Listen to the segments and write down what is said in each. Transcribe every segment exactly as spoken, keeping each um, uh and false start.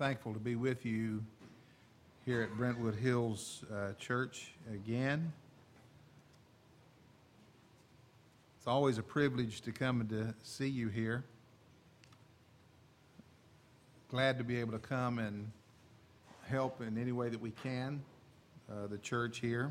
thankful to be with you here at Brentwood Hills uh, Church again. It's always a privilege to come and to see you here. Glad to be able to come and help in any way that we can, uh, the church here.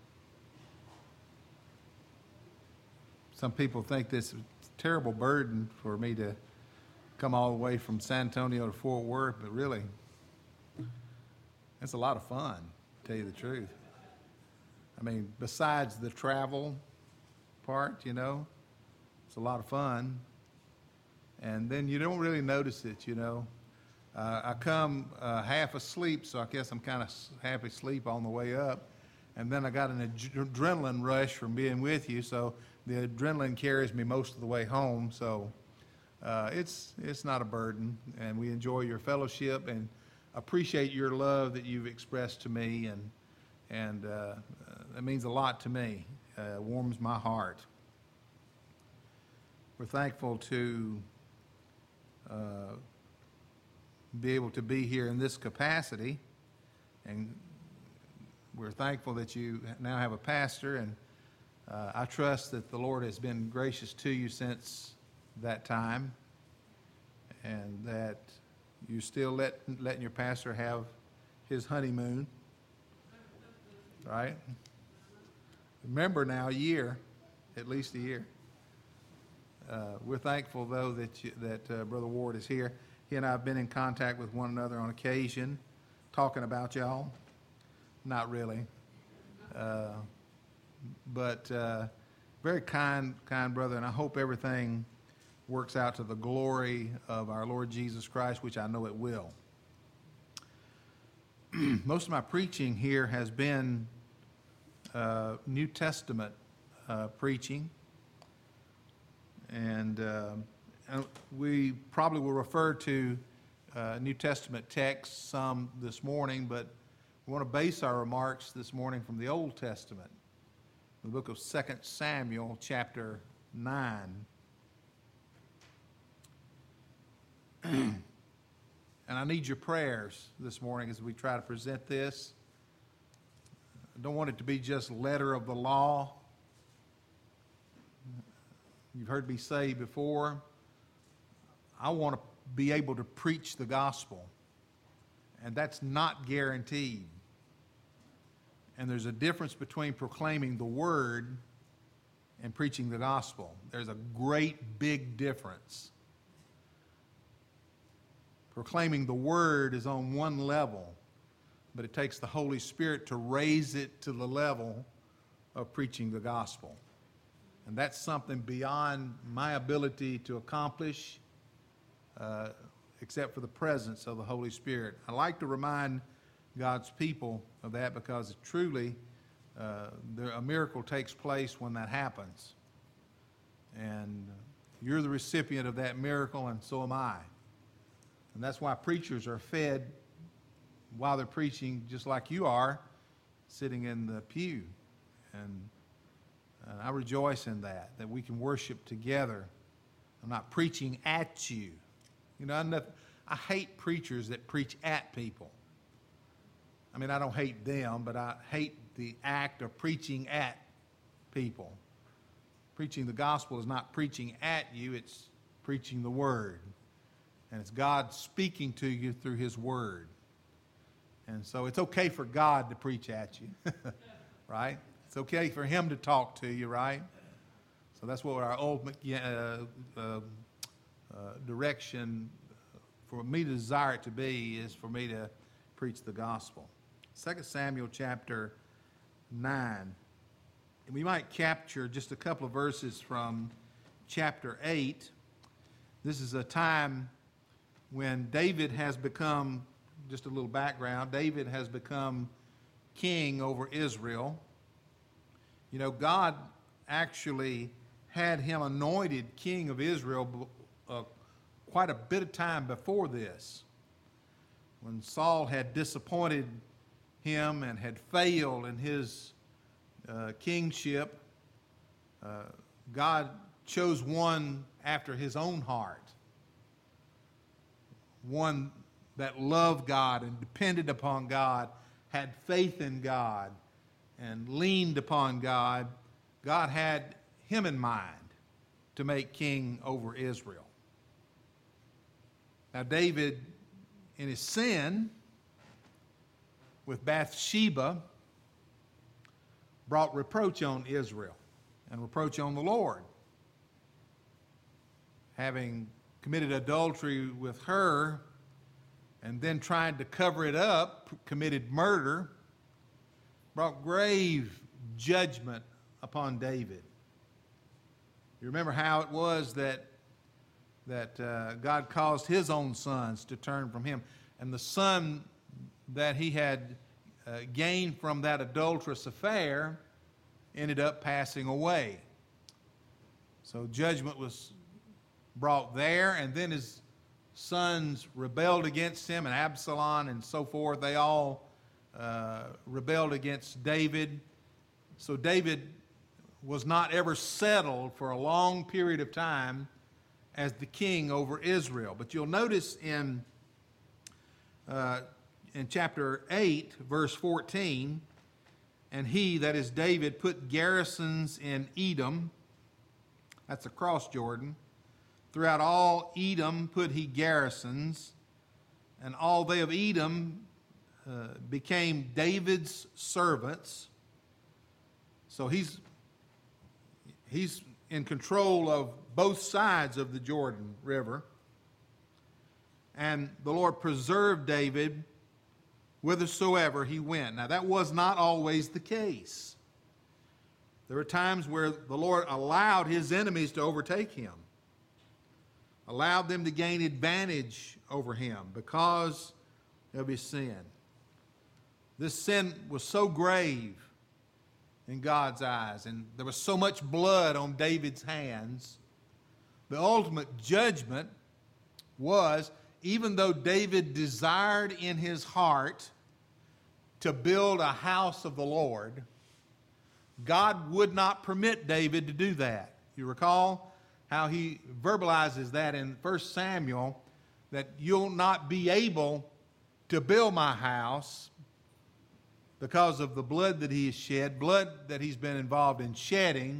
Some people think this is a terrible burden for me to come all the way from San Antonio to Fort Worth, but really, it's a lot of fun, to tell you the truth. I mean, besides the travel part, you know, it's a lot of fun. And then you don't really notice it, you know. Uh, I come uh, half asleep, so I guess I'm kind of half asleep on the way up. And then I got an ad- adrenaline rush from being with you, so the adrenaline carries me most of the way home. So uh, it's it's not a burden, and we enjoy your fellowship and appreciate your love that you've expressed to me, and and uh, it means a lot to me. Uh, warms my heart. We're thankful to uh, be able to be here in this capacity, and we're thankful that you now have a pastor, and uh, I trust that the Lord has been gracious to you since that time, and that you still let, letting your pastor have his honeymoon, right? Remember now, a year, at least a year. Uh, we're thankful, though, that you, that uh, Brother Ward is here. He and I have been in contact with one another on occasion, talking about y'all. Not really. Uh, but uh, very kind, kind brother, and I hope everything works out to the glory of our Lord Jesus Christ, which I know it will. Most of my preaching here has been uh, New Testament uh, preaching, and uh, we probably will refer to uh, New Testament texts some this morning, but we want to base our remarks this morning from the Old Testament, the book of Second Samuel, chapter nine. And I need your prayers this morning as we try to present this. I don't want it to be just letter of the law. You've heard me say before, I want to be able to preach the gospel, and that's not guaranteed. And there's a difference between proclaiming the word and preaching the gospel. There's a great big difference. Proclaiming the word is on one level, but it takes the Holy Spirit to raise it to the level of preaching the gospel. And that's something beyond my ability to accomplish, uh, except for the presence of the Holy Spirit. I like to remind God's people of that, because truly uh, there, a miracle takes place when that happens. And you're the recipient of that miracle, and so am I. And that's why preachers are fed while they're preaching, just like you are, sitting in the pew. And, and I rejoice in that, that we can worship together. I'm not preaching at you. You know, I'm not, I hate preachers that preach at people. I mean, I don't hate them, but I hate the act of preaching at people. Preaching the gospel is not preaching at you, it's preaching the word. And it's God speaking to you through his word. And so it's okay for God to preach at you, right? It's okay for him to talk to you, right? So that's what our ultimate uh, uh, uh, direction for me to desire it to be is for me to preach the gospel. Second Samuel chapter nine. And we might capture just a couple of verses from chapter eight. This is a time when David has become, just a little background, David has become king over Israel. You know, God actually had him anointed king of Israel uh, quite a bit of time before this. When Saul had disappointed him and had failed in his uh, kingship, uh, God chose one after his own heart, one that loved God and depended upon God, had faith in God, and leaned upon God, God had him in mind to make king over Israel. Now, David, in his sin with Bathsheba, brought reproach on Israel and reproach on the Lord. Having committed adultery with her and then tried to cover it up, committed murder, brought grave judgment upon David. You remember how it was that, that uh, God caused his own sons to turn from him. And the son that he had uh, gained from that adulterous affair ended up passing away. So judgment was brought there, and then his sons rebelled against him, and Absalom and so forth. They all uh, rebelled against David. So David was not ever settled for a long period of time as the king over Israel. But you'll notice in uh, in chapter eight, verse fourteen, and he, that is David, put garrisons in Edom, that's across Jordan. Throughout all Edom put he garrisons, and all they of Edom uh, became David's servants. So he's he's in control of both sides of the Jordan River. And the Lord preserved David whithersoever he went. Now, that was not always the case. There were times where the Lord allowed his enemies to overtake him, allowed them to gain advantage over him because of his sin. This sin was so grave in God's eyes, and there was so much blood on David's hands. The ultimate judgment was, even though David desired in his heart to build a house of the Lord, God would not permit David to do that. You recall how he verbalizes that in First Samuel, that you'll not be able to build my house because of the blood that he has shed, blood that he's been involved in shedding.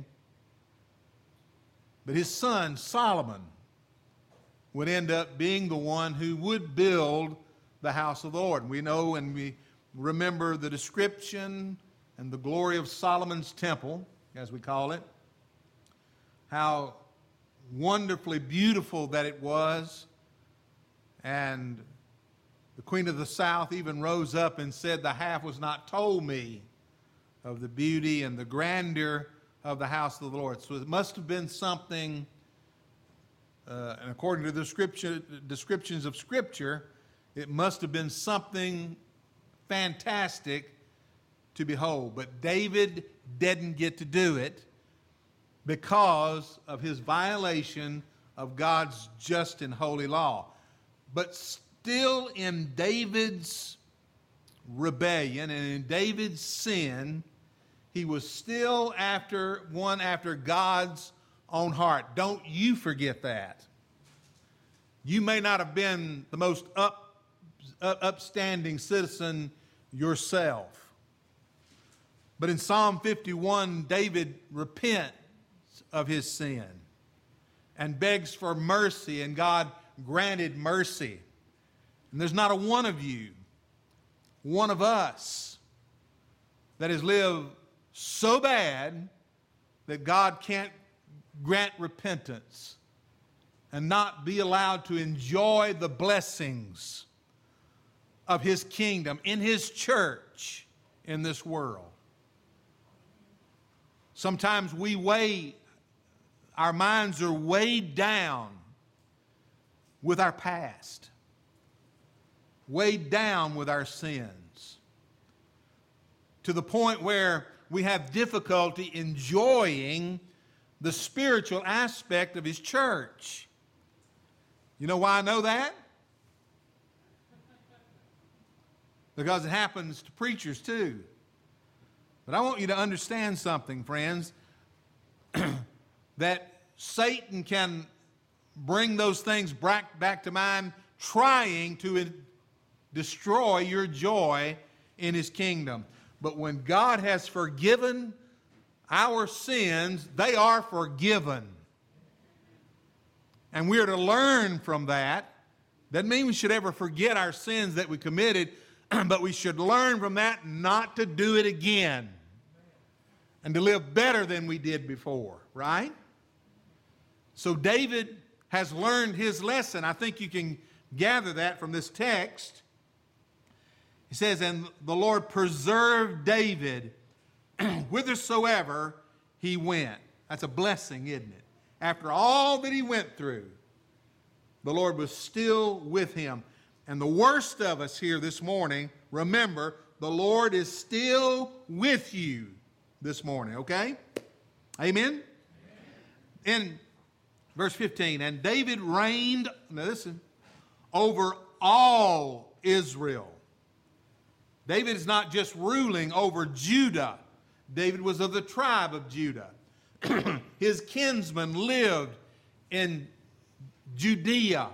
But his son, Solomon, would end up being the one who would build the house of the Lord. We know and we remember the description and the glory of Solomon's temple, as we call it, how wonderfully beautiful that it was. And the Queen of the South even rose up and said, "The half was not told me of the beauty and the grandeur of the house of the Lord." So it must have been something, uh, and according to the scripture, descriptions of Scripture, it must have been something fantastic to behold. But David didn't get to do it because of his violation of God's just and holy law. But still in David's rebellion and in David's sin, he was still after one after God's own heart. Don't you forget that. You may not have been the most up, up, upstanding citizen yourself. But in Psalm fifty-one, David repents of his sin and begs for mercy, and God granted mercy. And there's not a one of you, one of us, that has lived so bad that God can't grant repentance and not be allowed to enjoy the blessings of his kingdom in his church in this world. Sometimes we weigh, our minds are weighed down with our past, weighed down with our sins, to the point where we have difficulty enjoying the spiritual aspect of his church. You know why I know that? Because it happens to preachers too. But I want you to understand something, friends, that Satan can bring those things back, back to mind, trying to destroy your joy in his kingdom. But when God has forgiven our sins, they are forgiven. And we are to learn from that. Doesn't mean we should ever forget our sins that we committed, but we should learn from that not to do it again and to live better than we did before, right? So David has learned his lesson. I think you can gather that from this text. He says, and the Lord preserved David whithersoever he went. That's a blessing, isn't it? After all that he went through, the Lord was still with him. And the worst of us here this morning, remember, the Lord is still with you this morning, okay? Amen? Amen. In verse fifteen, and David reigned, now listen, over all Israel. David is not just ruling over Judah. David was of the tribe of Judah. His kinsmen lived in Judea.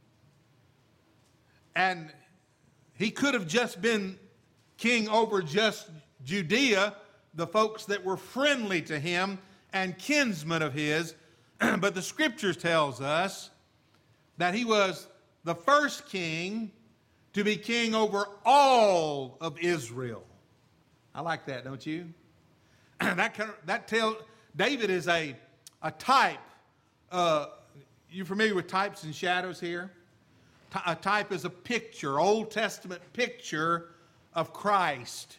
And he could have just been king over just Judea, the folks that were friendly to him and kinsmen of his. But the scriptures tells us that he was the first king to be king over all of Israel. I like that, don't you? that kind of, that tell David is a a type. Uh, you familiar with types and shadows here? A type is a picture, Old Testament picture of Christ.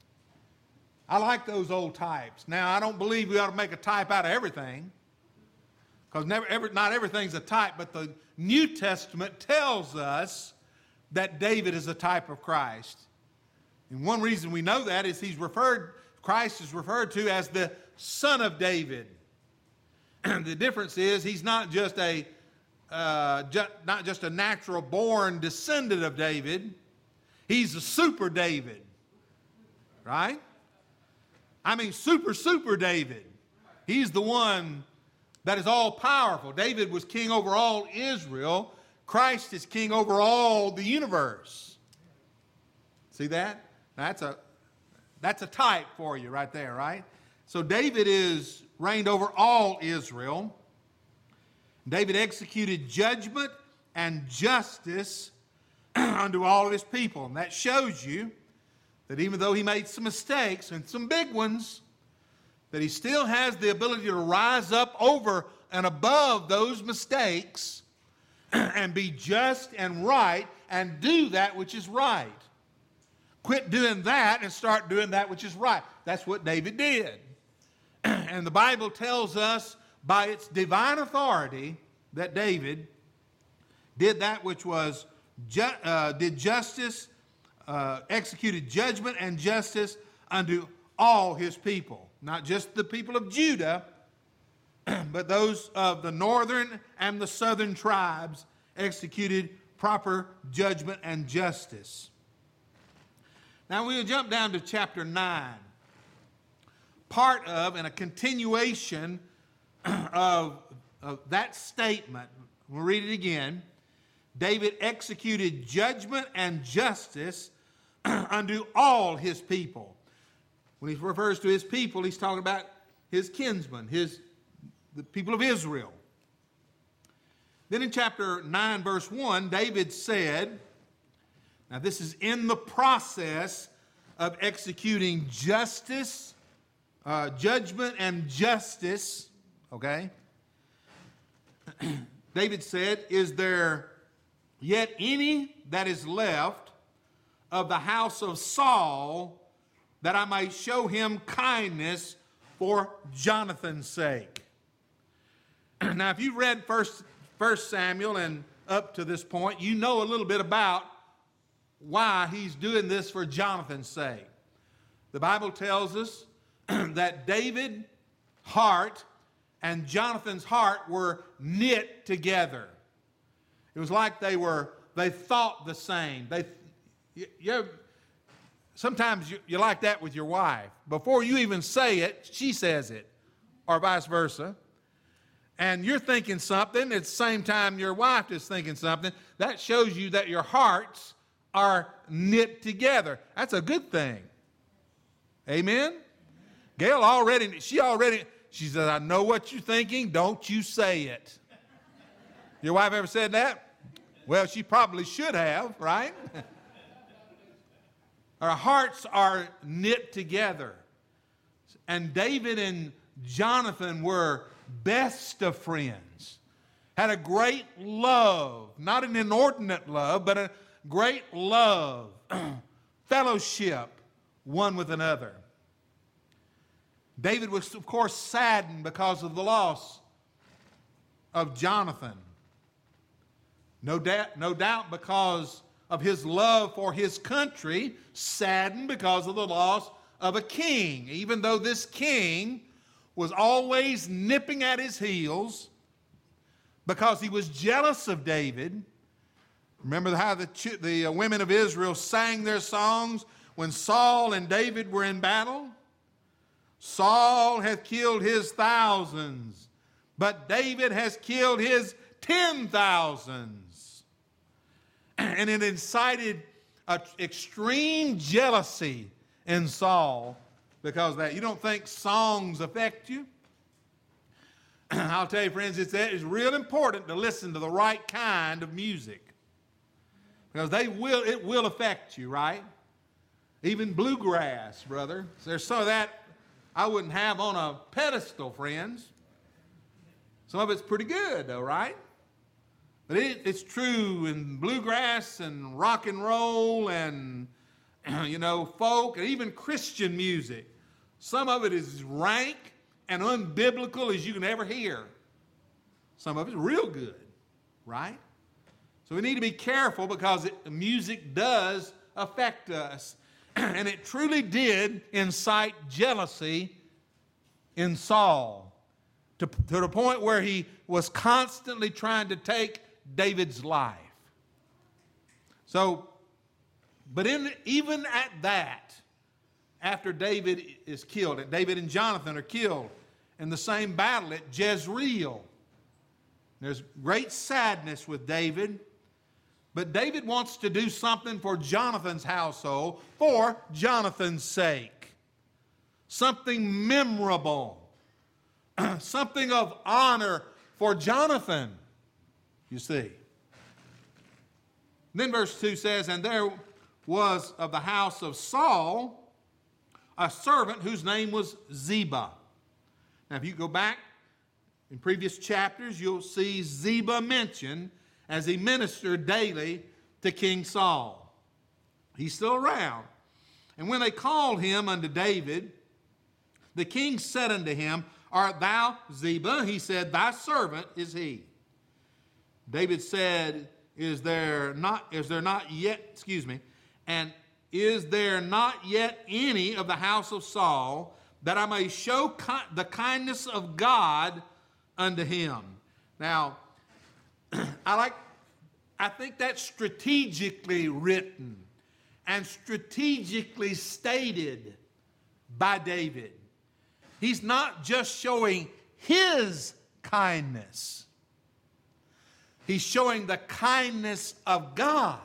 I like those old types. Now, I don't believe we ought to make a type out of everything, because never, every, not everything's a type, but the New Testament tells us that David is a type of Christ. And one reason we know that is he's referred, Christ is referred to as the Son of David. And the difference is he's not just a uh, ju- not just a natural born descendant of David. He's a super David, right? I mean, super, super David. He's the one that is all powerful. David was king over all Israel. Christ is king over all the universe. See that? That's a, that's a type for you right there, right? So David is reigned over all Israel. David executed judgment and justice unto all of his people. And that shows you that even though he made some mistakes, and some big ones, that he still has the ability to rise up over and above those mistakes and be just and right and do that which is right. Quit doing that and start doing that which is right. That's what David did. And the Bible tells us by its divine authority that David did that which was ju- uh, did justice, uh, executed judgment and justice unto all his people. Not just the people of Judah, but those of the northern and the southern tribes executed proper judgment and justice. Now we'll jump down to chapter nine. Part of and a continuation of, of that statement. We'll read it again. David executed judgment and justice unto all his people. When he refers to his people, he's talking about his kinsmen, his, the people of Israel. Then in chapter nine, verse one, David said, now this is in the process of executing justice, uh, judgment and justice, okay? David said, is there yet any that is left of the house of Saul, that I might show him kindness for Jonathan's sake? Now, if you've read First, First Samuel and up to this point, you know a little bit about why he's doing this for Jonathan's sake. The Bible tells us that David's heart and Jonathan's heart were knit together. It was like they were, they thought the same. They, you, you Sometimes you, you're like that with your wife. Before you even say it, she says it, or vice versa. And you're thinking something at the same time your wife is thinking something. That shows you that your hearts are knit together. That's a good thing. Amen? Gail already, she already, she said, I know what you're thinking. Don't you say it. Your wife ever said that? Well, she probably should have, right? Our hearts are knit together. And David and Jonathan were best of friends. Had a great love, not an inordinate love, but a great love, fellowship one with another. David was, of course, saddened because of the loss of Jonathan. No doubt, no doubt because of his love for his country, saddened because of the loss of a king, even though this king was always nipping at his heels because he was jealous of David. Remember how the, the women of Israel sang their songs when Saul and David were in battle? Saul hath killed his thousands, but David has killed his ten thousands. And it incited an extreme jealousy in Saul because of that. You don't think songs affect you? I'll tell you, friends, it's, it's real important to listen to the right kind of music because they will, it will affect you, right? Even bluegrass, brother. There's some of that I wouldn't have on a pedestal, friends. Some of it's pretty good, though, right? But it, it's true in bluegrass and rock and roll and, you know, folk and even Christian music. Some of it is rank and unbiblical as you can ever hear. Some of it's real good, right? So we need to be careful because it, music does affect us. And it truly did incite jealousy in Saul to, to the point where he was constantly trying to take David's life. So, but in, even at that, after David is killed, and David and Jonathan are killed in the same battle at Jezreel, there's great sadness with David. But David wants to do something for Jonathan's household, for Jonathan's sake. Something memorable. Something of honor for Jonathan, you see. Then verse two says, and there was of the house of Saul a servant whose name was Ziba. Now if you go back in previous chapters, you'll see Ziba mentioned as he ministered daily to King Saul. He's still around. And when they called him unto David, the king said unto him, art thou Ziba? He said, thy servant is he. David said, is there not, is there not yet, excuse me, and is there not yet any of the house of Saul that I may show ki- the kindness of God unto him? Now, I like, I think that's strategically written and strategically stated by David. He's not just showing his kindness. He's showing the kindness of God.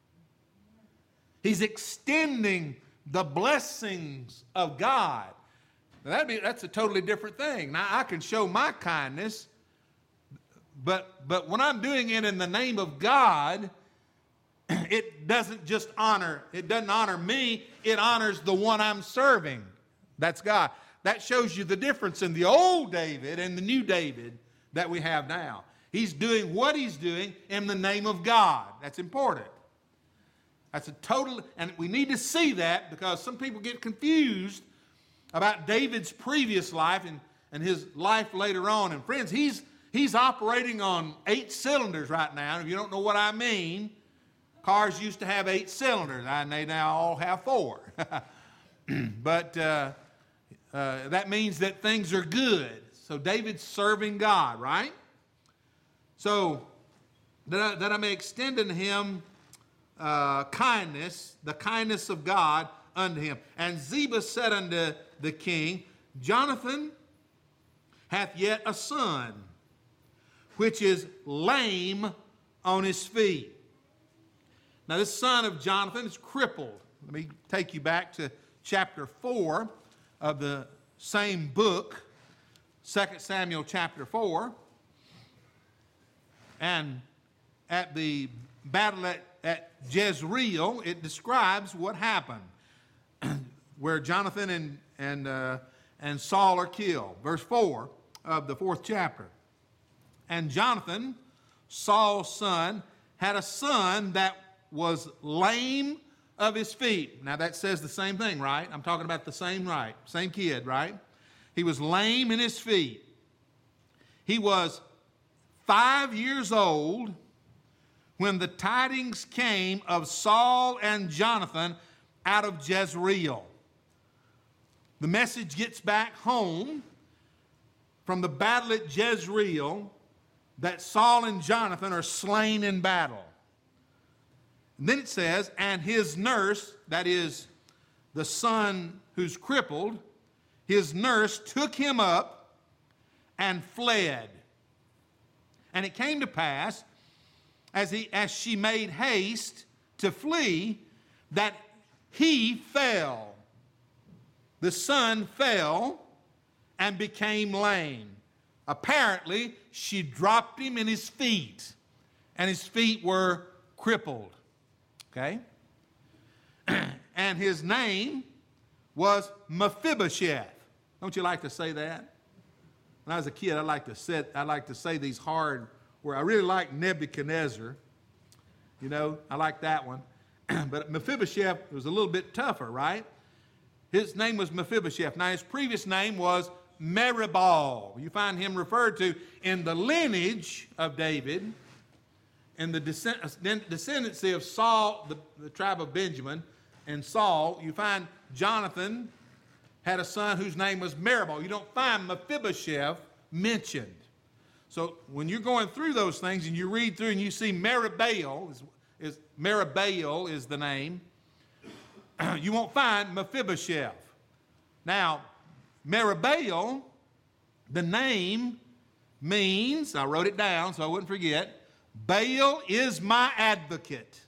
He's extending the blessings of God. Now that'd be, that's a totally different thing. Now, I can show my kindness, But, but when I'm doing it in the name of God, it doesn't just honor, it doesn't honor me, it honors the one I'm serving. That's God. That shows you the difference in the old David and the new David that we have now. He's doing what he's doing in the name of God. That's important. That's a total, and we need to see that because some people get confused about David's previous life and, and his life later on. And friends, he's He's operating on eight cylinders right now. And if you don't know what I mean, cars used to have eight cylinders, and they now all have four. But uh, uh, that means that things are good. So David's serving God, right? So that I, that I may extend unto him uh, kindness, the kindness of God unto him. And Ziba said unto the king, Jonathan hath yet a son, which is lame on his feet. Now, this son of Jonathan is crippled. Let me take you back to chapter four of the same book, Second Samuel chapter four. And at the battle at, at Jezreel, it describes what happened, where Jonathan and, and, uh, and Saul are killed. Verse four of the fourth chapter. And Jonathan, Saul's son, had a son that was lame of his feet. Now that says the same thing, right? I'm talking about the same right, same kid, right? He was lame in his feet. He was five years old when the tidings came of Saul and Jonathan out of Jezreel. The message gets back home from the battle at Jezreel that Saul and Jonathan are slain in battle. And then it says, and his nurse, that is the son who's crippled, his nurse took him up and fled. And it came to pass, as, he, as she made haste to flee, that he fell. The son fell and became lame. Apparently, she dropped him in his feet, and his feet were crippled. Okay? And his name was Mephibosheth. Don't you like to say that? When I was a kid, I like to sit, I like to say these hard words. I really like Nebuchadnezzar. You know, I like that one. But Mephibosheth was a little bit tougher, right? His name was Mephibosheth. Now, his previous name was Meribal. You find him referred to in the lineage of David, in the descendancy of Saul, the, the tribe of Benjamin, and Saul. You find Jonathan had a son whose name was Meribal. You don't find Mephibosheth mentioned. So when you're going through those things and you read through and you see Meribal, is, is, Meribal is the name, you won't find Mephibosheth. Now, Meribal, the name means, I wrote it down so I wouldn't forget, Baal is my advocate.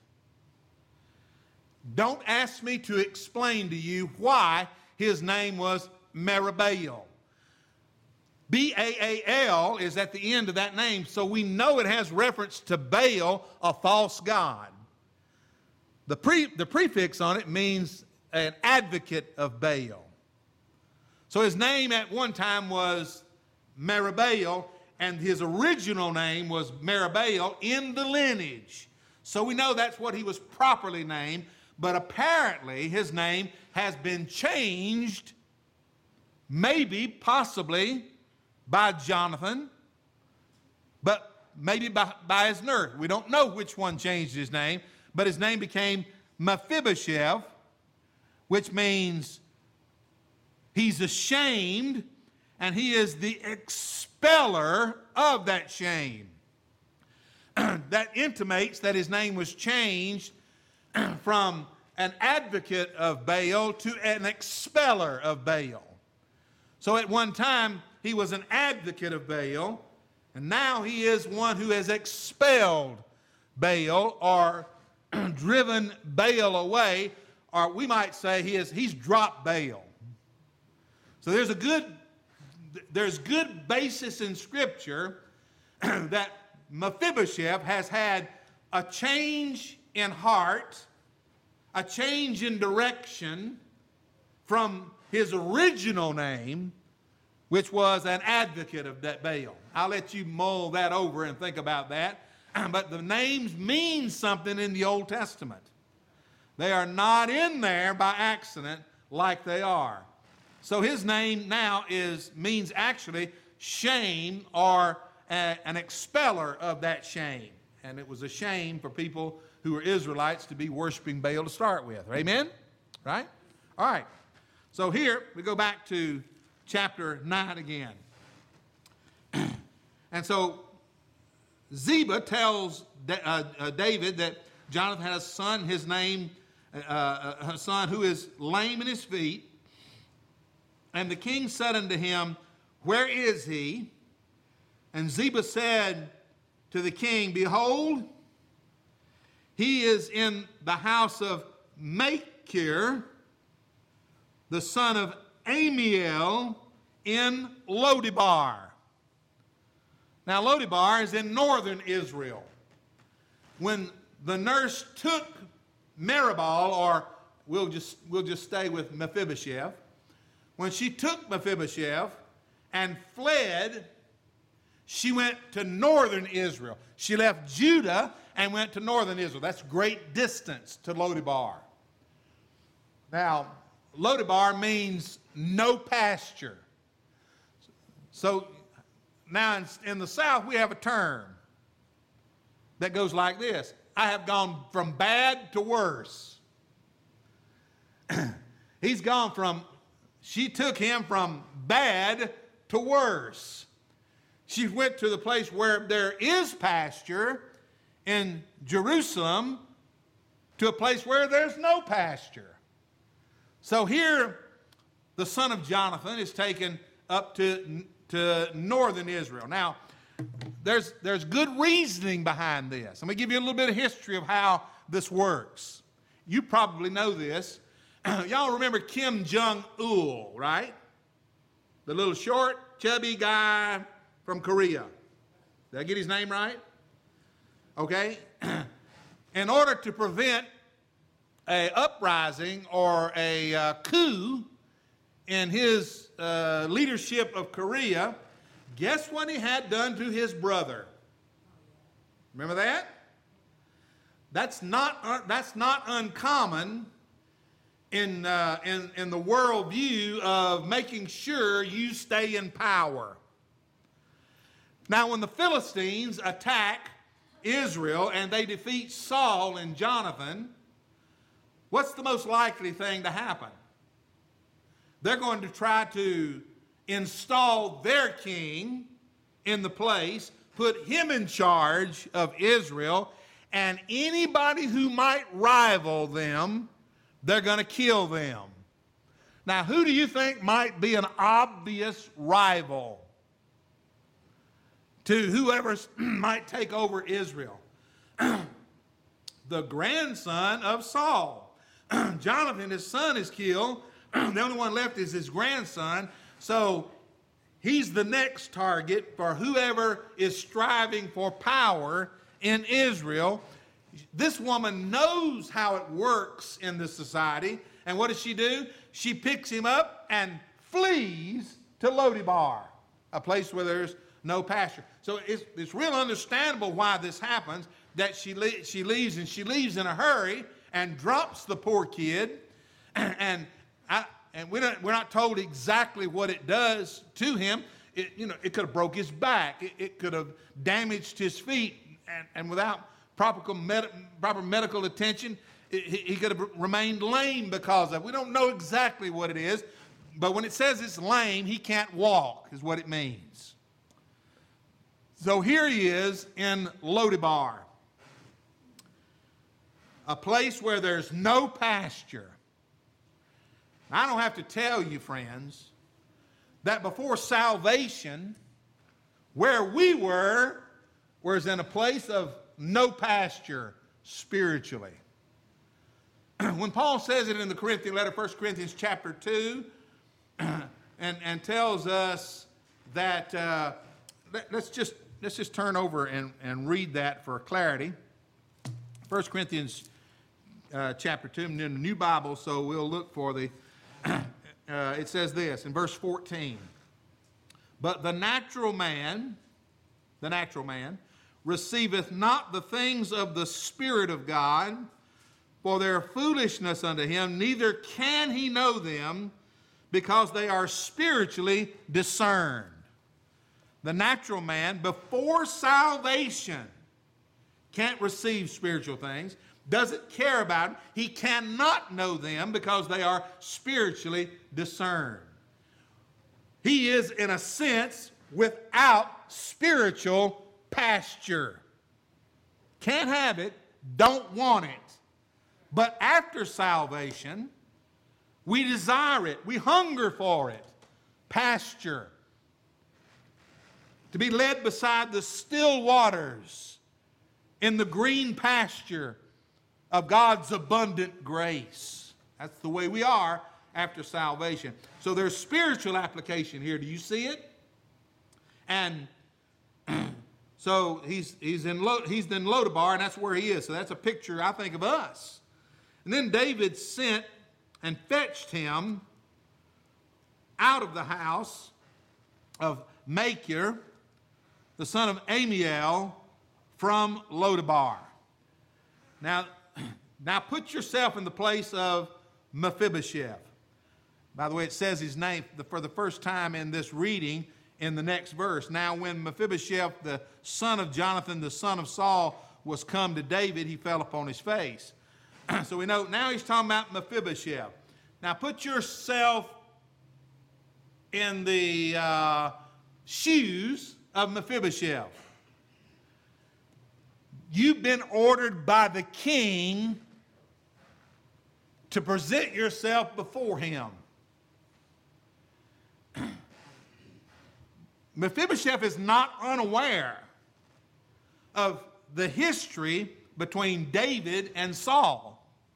Don't ask me to explain to you why his name was Meribal. B A A L is at the end of that name, so we know it has reference to Baal, a false god. The, pre, the prefix on it means an advocate of Baal. So his name at one time was Meribal, and his original name was Meribal in the lineage. So we know that's what he was properly named, but apparently his name has been changed, maybe, possibly, by Jonathan, but maybe by, by his nurse. We don't know which one changed his name, but his name became Mephibosheth, which means he's ashamed, and he is the expeller of that shame. That intimates that his name was changed from an advocate of Baal to an expeller of Baal. So at one time, he was an advocate of Baal, and now he is one who has expelled Baal or driven Baal away, or we might say he is, he's dropped Baal. So there's a good, there's good basis in Scripture that Mephibosheth has had a change in heart, a change in direction from his original name, which was an advocate of that Baal. I'll let you mull that over and think about that. But the names mean something in the Old Testament. They are not in there by accident like they are. So his name now is means actually shame, or a, an expeller of that shame. And it was a shame for people who were Israelites to be worshiping Baal to start with. Amen? Right? All right. So here we go back to chapter nine again. And so Ziba tells uh, uh, David that Jonathan had a son, his name, uh, a son who is lame in his feet. And the king said unto him, where is he? And Ziba said to the king, behold, he is in the house of Machir, the son of Amiel, in Lodebar. Now, Lodebar is in northern Israel. When the nurse took Meribal, or we'll just, we'll just stay with Mephibosheth, when she took Mephibosheth and fled, she went to northern Israel. She left Judah and went to northern Israel. That's great distance to Lodebar. Now, Lodebar means no pasture. So now in, in the South, we have a term that goes like this: I have gone from bad to worse. He's gone from, she took him from bad to worse. She went to the place where there is pasture in Jerusalem to a place where there's no pasture. So here, the son of Jonathan is taken up to, to northern Israel. Now, there's, there's good reasoning behind this. I'm going to give you a little bit of history of how this works. You probably know this. Y'all remember Kim Jong-il, right? The little short, chubby guy from Korea. Did I get his name right? Okay. In order to prevent an uprising or a uh, coup in his uh, leadership of Korea, guess what he had done to his brother? Remember that? That's not, uh, that's not uncommon in, uh, in, in the worldview of making sure you stay in power. Now, when the Philistines attack Israel and they defeat Saul and Jonathan, what's the most likely thing to happen? They're going to try to install their king in the place, put him in charge of Israel, and anybody who might rival them, they're going to kill them. Now, who do you think might be an obvious rival to whoever might take over Israel? The grandson of Saul. Jonathan, his son, is killed. The only one left is his grandson. So he's the next target for whoever is striving for power in Israel. This woman knows how it works in this society. And what does she do? She picks him up and flees to Lodebar, a place where there's no pasture. So it's, it's real understandable why this happens, that she, le- she leaves, and she leaves in a hurry and drops the poor kid. And, and, I, and we're, not, we're not told exactly what it does to him. It, you know, it could have broke his back. It, it could have damaged his feet. And, and without proper, med- proper medical attention, it, he, he could have remained lame because of it. We don't know exactly what it is. But when it says it's lame, he can't walk, is what it means. So here he is in Lodebar, a place where there's no pasture. I don't have to tell you, friends, that before salvation, where we were was in a place of no pasture spiritually. When Paul says it in the Corinthian letter, First Corinthians chapter two, and, and tells us that, uh, let, let's just let's just turn over and, and read that for clarity. First Corinthians uh, chapter two, and in the New Bible, so we'll look for the, uh, it says this in verse fourteen. But the natural man, the natural man, receiveth not the things of the Spirit of God, for they are foolishness unto him, neither can he know them, because they are spiritually discerned. The natural man, before salvation, can't receive spiritual things, doesn't care about them. He cannot know them because they are spiritually discerned. He is, in a sense, without spiritual pasture. Can't have it, don't want it. But after salvation, we desire it, we hunger for it. Pasture. To be led beside the still waters in the green pasture of God's abundant grace. That's the way we are after salvation. So there's spiritual application here. Do you see it? And so he's he's in Lo, he's in Lodabar, and that's where he is. So that's a picture, I think, of us. And then David sent and fetched him out of the house of Machir, the son of Amiel, from Lodabar. Now, now put yourself in the place of Mephibosheth. By the way, it says his name for the first time in this reading in the next verse. Now, when Mephibosheth, the son of Jonathan, the son of Saul, was come to David, he fell upon his face. So we know now he's talking about Mephibosheth. Now, put yourself in the uh, shoes of Mephibosheth. You've been ordered by the king to present yourself before him. Mephibosheth is not unaware of the history between David and Saul.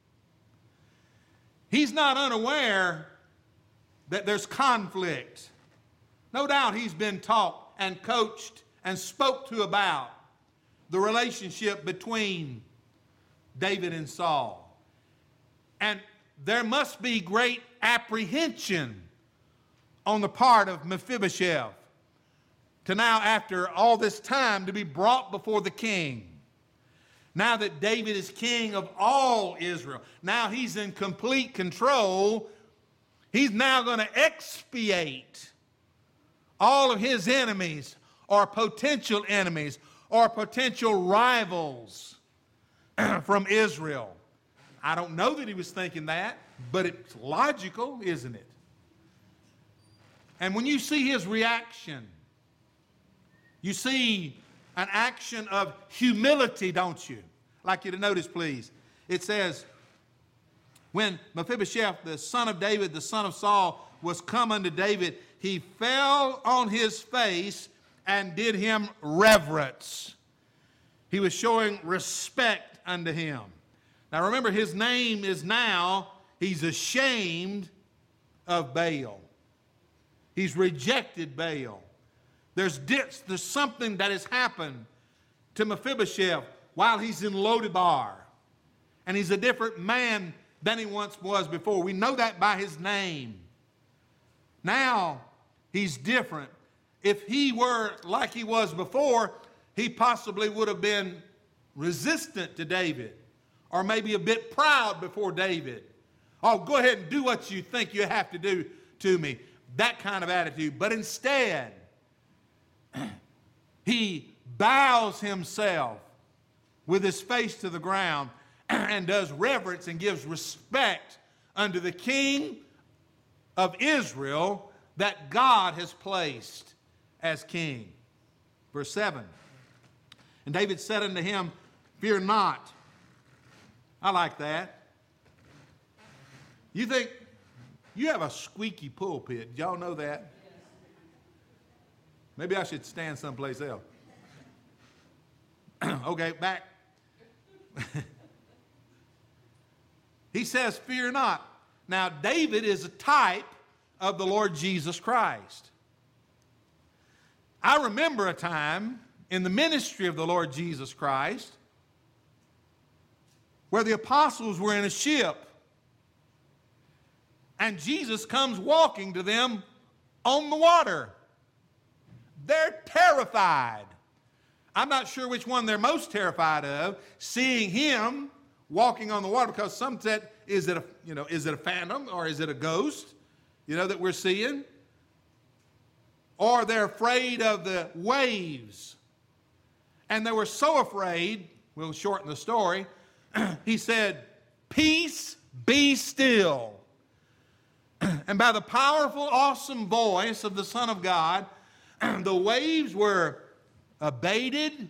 He's not unaware that there's conflict. No doubt he's been taught and coached and spoke to about the relationship between David and Saul. And there must be great apprehension on the part of Mephibosheth to now, after all this time, to be brought before the king. Now that David is king of all Israel, now he's in complete control. He's now going to expiate all of his enemies or potential enemies or potential rivals from Israel. I don't know that he was thinking that, but it's logical, isn't it? And when you see his reaction, you see an action of humility, don't you? I'd like you to notice, please. It says, when Mephibosheth, the son of David, the son of Saul, was come unto David, he fell on his face and did him reverence. He was showing respect unto him. Now remember, his name is now, he's ashamed of Baal. He's rejected Baal. There's, there's something that has happened to Mephibosheth while he's in Lodabar. And he's a different man than he once was before. We know that by his name. Now he's different. If he were like he was before, he possibly would have been resistant to David, or maybe a bit proud before David. Oh, go ahead and do what you think you have to do to me. That kind of attitude. But instead, he bows himself with his face to the ground and does reverence and gives respect unto the king of Israel that God has placed as king. Verse seven. And David said unto him, fear not. I like that. You think, you have a squeaky pulpit. Did y'all know that? Maybe I should stand someplace else. Okay, back. He says, fear not. Now, David is a type of the Lord Jesus Christ. I remember a time in the ministry of the Lord Jesus Christ where the apostles were in a ship and Jesus comes walking to them on the water. They're terrified. I'm not sure which one they're most terrified of, seeing him walking on the water, because some said, is it a, you know, is it a phantom or is it a ghost, you know, that we're seeing? Or they're afraid of the waves. And they were so afraid, we'll shorten the story, he said, peace, be still. And by the powerful, awesome voice of the Son of God, the waves were abated,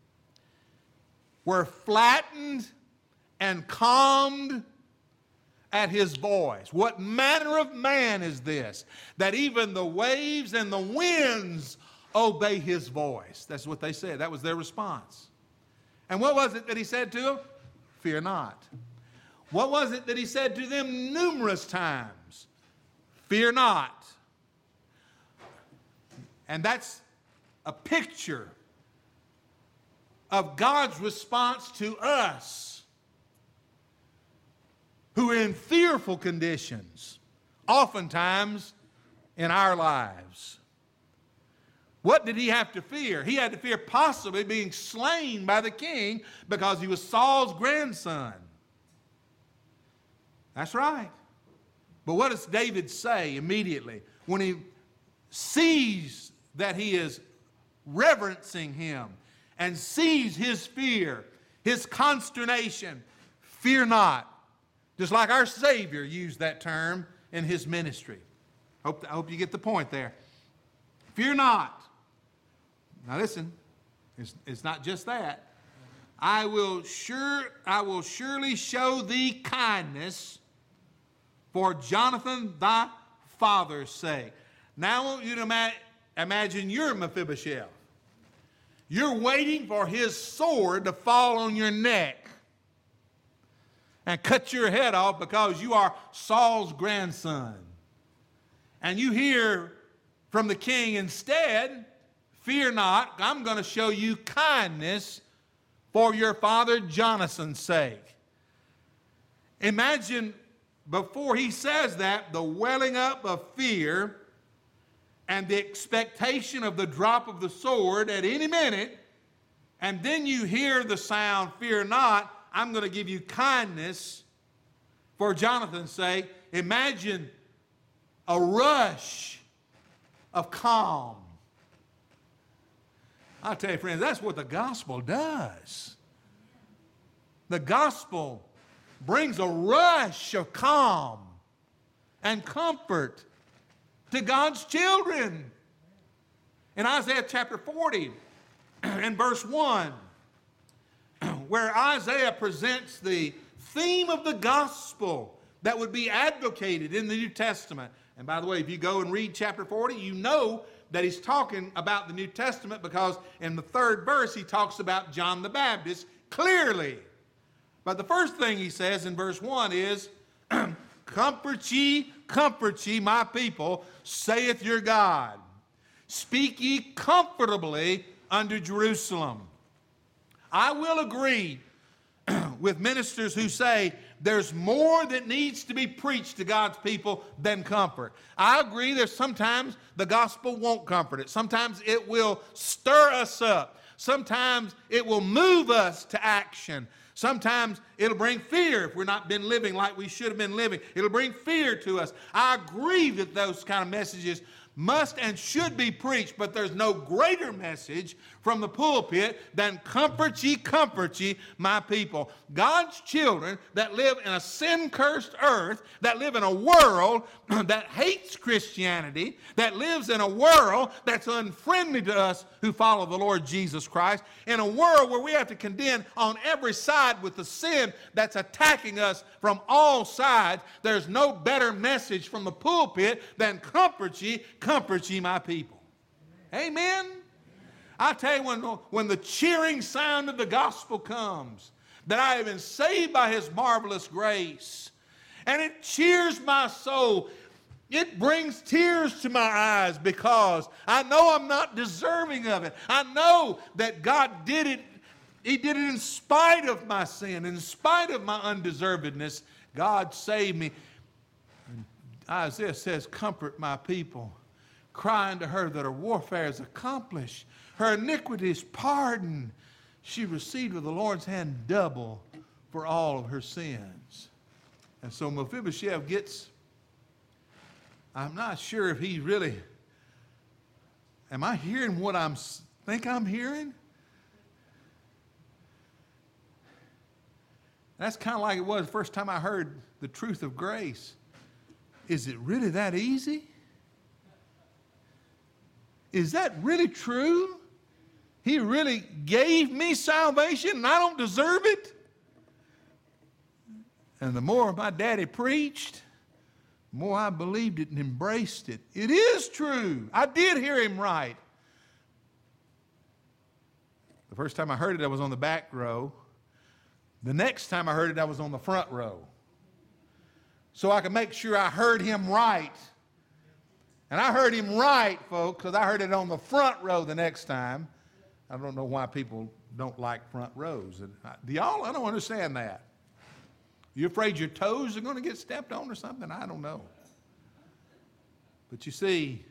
were flattened, and calmed at his voice. What manner of man is this, that even the waves and the winds obey his voice? That's what they said. That was their response. And what was it that he said to them? fear not. What was it that he said to them numerous times? Fear not. And that's a picture of God's response to us who are in fearful conditions, oftentimes in our lives. What did he have to fear? He had to fear possibly being slain by the king because he was Saul's grandson. That's right. But what does David say immediately when he sees that he is reverencing him and sees his fear, his consternation? Fear not. Just like our Savior used that term in his ministry. Hope, I hope you get the point there. Fear not. Now listen, it's, it's not just that. I will sure, I will surely show thee kindness for Jonathan thy father's sake. Now I want you to ima- imagine you're Mephibosheth. You're waiting for his sword to fall on your neck and cut your head off because you are Saul's grandson. And you hear from the king instead, fear not, I'm going to show you kindness for your father Jonathan's sake. Imagine before he says that, the welling up of fear and the expectation of the drop of the sword at any minute, and then you hear the sound, fear not, I'm going to give you kindness for Jonathan's sake. Imagine a rush of calm. I tell you, friends, that's what the gospel does. The gospel brings a rush of calm and comfort to God's children. In Isaiah chapter forty and verse one, where Isaiah presents the theme of the gospel that would be advocated in the New Testament. And by the way, if you go and read chapter forty, you know that he's talking about the New Testament because in the third verse he talks about John the Baptist clearly. But the first thing he says in verse one is, comfort ye, comfort ye, my people, saith your God. Speak ye comfortably unto Jerusalem. I will agree with ministers who say there's more that needs to be preached to God's people than comfort. I agree there's sometimes the gospel won't comfort it. Sometimes it will stir us up. Sometimes it will move us to action. Sometimes it'll bring fear if we're not been living like we should have been living. It'll bring fear to us. I agree that those kind of messages must and should be preached, but there's no greater message from the pulpit than comfort ye, comfort ye, my people. God's children that live in a sin-cursed earth, that live in a world that hates Christianity, that lives in a world that's unfriendly to us who follow the Lord Jesus Christ, in a world where we have to contend on every side with the sin that's attacking us from all sides. There's no better message from the pulpit than comfort ye, comfort ye, my people. Amen? I tell you, when, when the cheering sound of the gospel comes, that I have been saved by his marvelous grace, and it cheers my soul, it brings tears to my eyes because I know I'm not deserving of it. I know that God did it. He did it in spite of my sin, in spite of my undeservedness. God saved me. And Isaiah says, comfort my people, crying to her that her warfare is accomplished. Her iniquity is pardoned. She received with the Lord's hand double for all of her sins. And so Mephibosheth gets, I'm not sure if he really, am I hearing what I think I'm hearing? That's kind of like it was the first time I heard the truth of grace. Is it really that easy? Is that really true? He really gave me salvation and I don't deserve it? And the more my daddy preached, the more I believed it and embraced it. It is true. I did hear him right. The first time I heard it, I was on the back row. The next time I heard it, I was on the front row. So I could make sure I heard him right. And I heard him right, folks, because I heard it on the front row the next time. I don't know why people don't like front rows. Do y'all? I don't understand that. You afraid your toes are going to get stepped on or something? I don't know. But you see,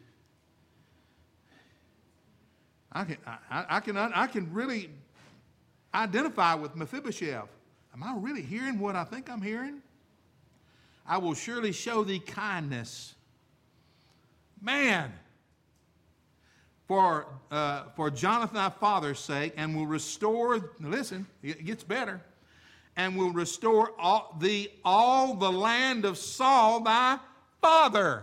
I can, I, I can, I can really identify with Mephibosheth. Am I really hearing what I think I'm hearing? I will surely show thee kindness. Man, for, uh, for Jonathan thy father's sake, and will restore, listen, it gets better, and will restore all, thee all the land of Saul thy father.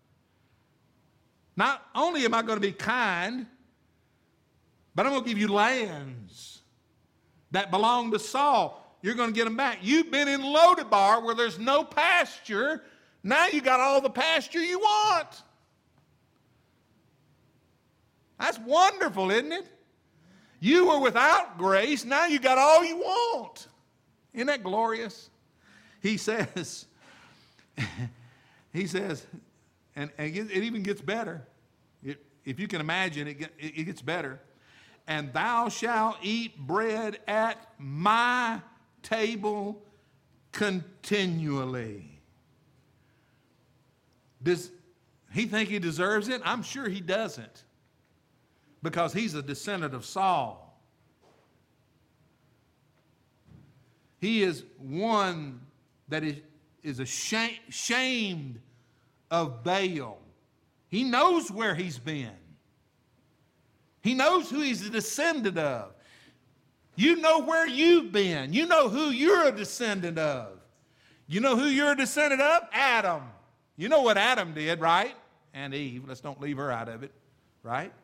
Not only am I going to be kind, but I'm going to give you lands that belong to Saul. You're going to get them back. You've been in Lodebar where there's no pasture. Now you got all the pasture you want. That's wonderful, isn't it? You were without grace. Now you got all you want. Isn't that glorious? He says, he says, and, and it even gets better. It, if you can imagine, it, get, it gets better. And thou shalt eat bread at my table continually. Does he think he deserves it? I'm sure he doesn't, because he's a descendant of Saul. He is one that is, is ashamed of Baal. He knows where he's been. He knows who he's a descendant of. You know where you've been. You know who you're a descendant of. You know who you're a descendant of? Adam. You know what Adam did, right? And Eve. Let's don't leave her out of it, right?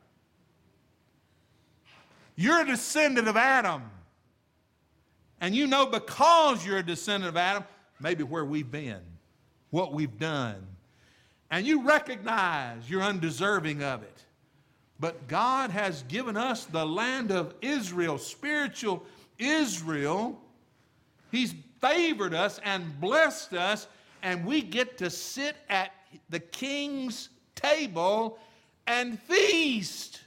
You're a descendant of Adam. And you know, because you're a descendant of Adam, maybe where we've been, what we've done. And you recognize you're undeserving of it. But God has given us the land of Israel, spiritual Israel. He's favored us and blessed us, and we get to sit at the king's table and feast.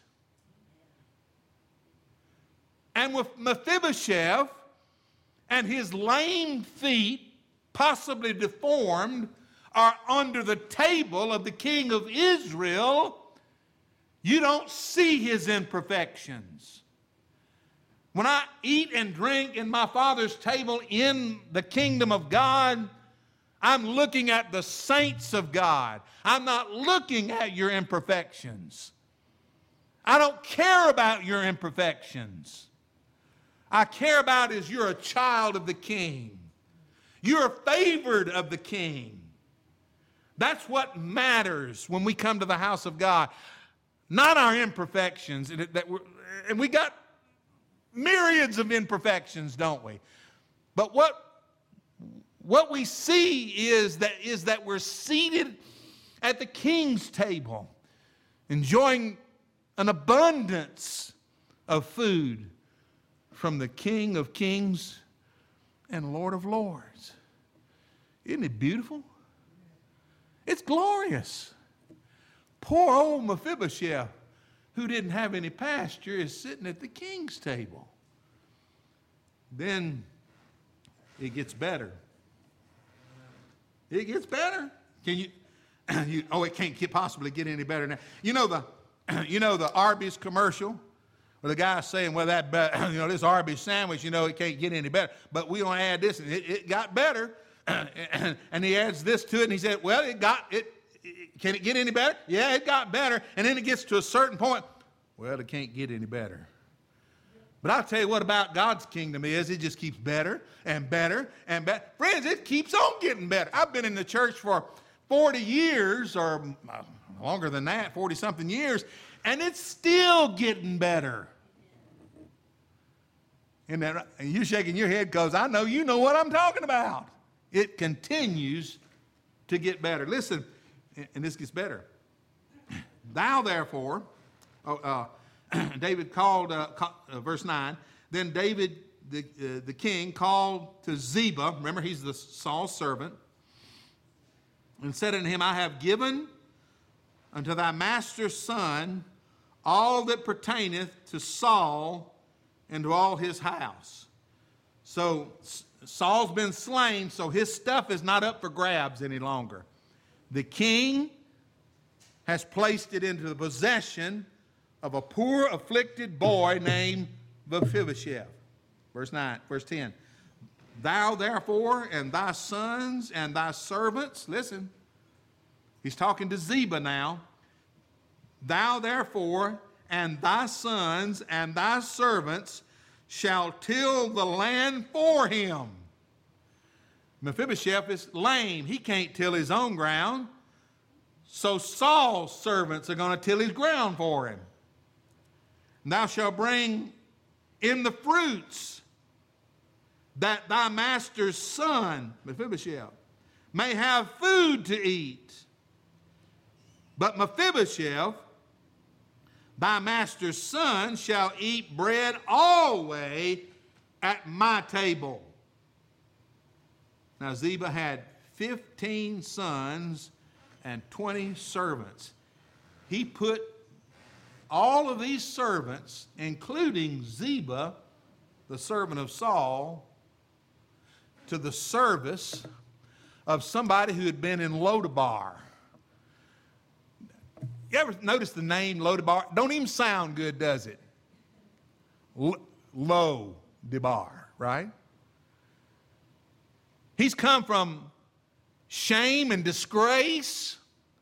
And with Mephibosheth and his lame feet, possibly deformed, are under the table of the king of Israel, you don't see his imperfections. When I eat and drink in my Father's table in the kingdom of God, I'm looking at the saints of God. I'm not looking at your imperfections. I don't care about your imperfections. I care about is you're a child of the King. You're favored of the King. That's what matters when we come to the house of God. Not our imperfections. And, that we're, and we got myriads of imperfections, don't we? But what, what we see is that, is that we're seated at the King's table, enjoying an abundance of food from the King of Kings and Lord of Lords. Isn't it beautiful? It's glorious. Poor old Mephibosheth, who didn't have any pasture, is sitting at the king's table. Then it gets better. It gets better. Can you, you oh, it can't get, possibly get any better now. You know the, you know the Arby's commercial where the guy's saying, well, that, you know, this Arby's sandwich, you know, it can't get any better. But we don't add this, and it, it got better. And he adds this to it, and he said, well, it got, it, it, can it get any better? Yeah, it got better. And then it gets to a certain point, well, it can't get any better. But I'll tell you what about God's kingdom is, it just keeps better and better and better. Friends, it keeps on getting better. I've been in the church for forty years, or longer than that, forty-something years, and it's still getting better. And, that, and you're shaking your head because I know you know what I'm talking about. It continues to get better. Listen, and this gets better. Thou therefore, oh, uh, David called, uh, uh, verse nine, then David the, uh, the king called to Ziba, remember he's the Saul's servant, and said unto him, I have given unto thy master's son all that pertaineth to Saul and to all his house. So Saul's been slain, so his stuff is not up for grabs any longer. The king has placed it into the possession of a poor afflicted boy named Mephibosheth. Verse nine, verse ten. Thou therefore and thy sons and thy servants, listen, he's talking to Ziba now. Thou therefore and thy sons and thy servants shall till the land for him. Mephibosheth is lame. He can't till his own ground. So Saul's servants are going to till his ground for him. And thou shalt bring in the fruits that thy master's son, Mephibosheth, may have food to eat. But Mephibosheth, thy master's son, shall eat bread always at my table. Now Ziba had fifteen sons and twenty servants. He put all of these servants, including Ziba, the servant of Saul, to the service of somebody who had been in Lodabar. You ever notice the name Lodabar? Don't even sound good, does it? L- Lo-debar, right? He's come from shame and disgrace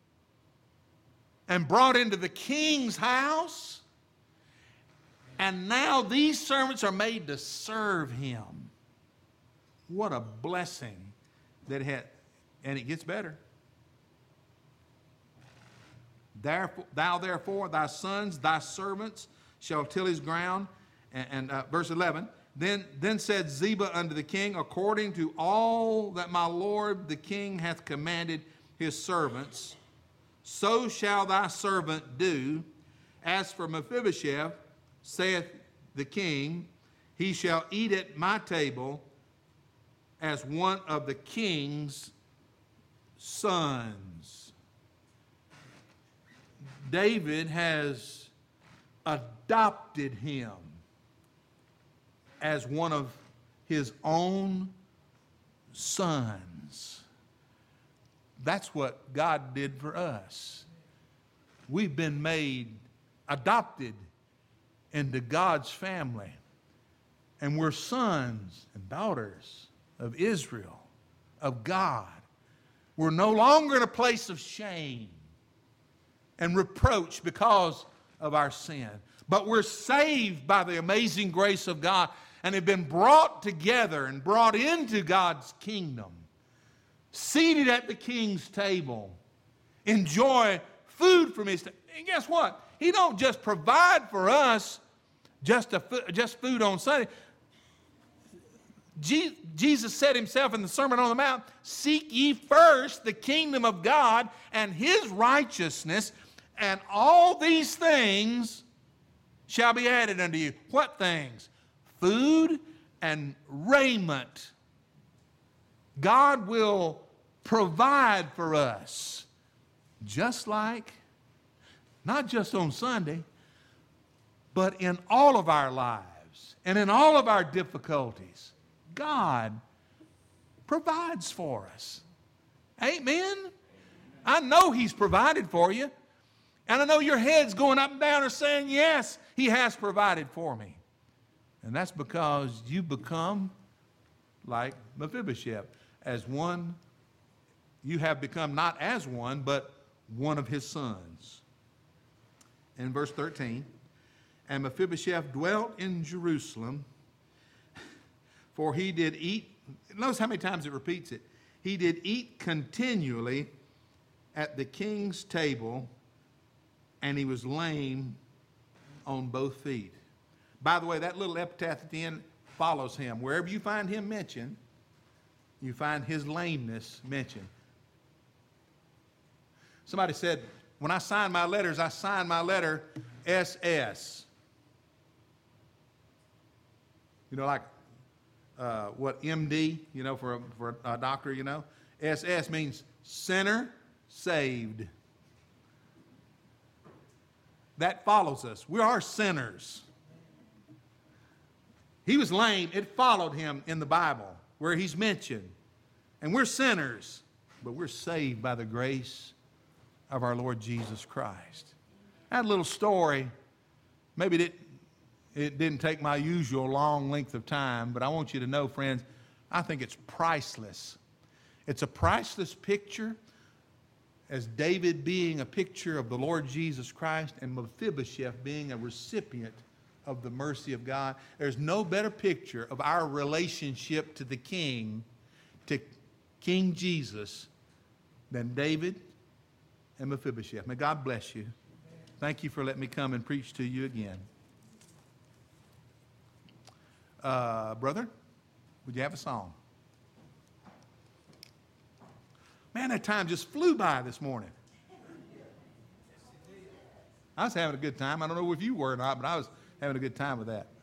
and brought into the king's house. And now these servants are made to serve him. What a blessing that had, and it gets better. Therefore, thou therefore, thy sons, thy servants shall till his ground. And, and uh, verse eleven, then, then said Ziba unto the king, according to all that my lord the king hath commanded his servants, so shall thy servant do. As for Mephibosheth, saith the king, he shall eat at my table as one of the king's sons. David has adopted him as one of his own sons. That's what God did for us. We've been made adopted into God's family. And we're sons and daughters of Israel, of God. We're no longer in a place of shame and reproach because of our sin. But we're saved by the amazing grace of God and have been brought together and brought into God's kingdom. Seated at the king's table. Enjoy food from his table. And guess what? He don't just provide for us just, a, just food on Sunday. Jesus said himself in the Sermon on the Mount, seek ye first the kingdom of God and his righteousness, and all these things shall be added unto you. What things? Food and raiment. God will provide for us, just like, not just on Sunday, but in all of our lives and in all of our difficulties. God provides for us. Amen? I know he's provided for you. And I know your head's going up and down or saying, yes, he has provided for me. And that's because you become like Mephibosheth. As one, you have become not as one, but one of his sons. In verse thirteen, and Mephibosheth dwelt in Jerusalem, for he did eat, notice how many times it repeats it. He did eat continually at the king's table, and he was lame on both feet. By the way, that little epitaph at the end follows him. Wherever you find him mentioned, you find his lameness mentioned. Somebody said, when I sign my letters, I sign my letter S S. You know, like uh, what M D, you know, for a, for a doctor, you know. S S means sinner saved. That follows us. We are sinners. He was lame. It followed him in the Bible where he's mentioned. And we're sinners, but we're saved by the grace of our Lord Jesus Christ. I had a little story. Maybe it, it didn't take my usual long length of time, but I want you to know, friends, I think it's priceless. It's a priceless picture, as David being a picture of the Lord Jesus Christ and Mephibosheth being a recipient of the mercy of God. There's no better picture of our relationship to the King, to King Jesus, than David and Mephibosheth. May God bless you. Thank you for letting me come and preach to you again. Uh, brother, would you have a song? Man, that time just flew by this morning. I was having a good time. I don't know if you were or not, but I was having a good time with that.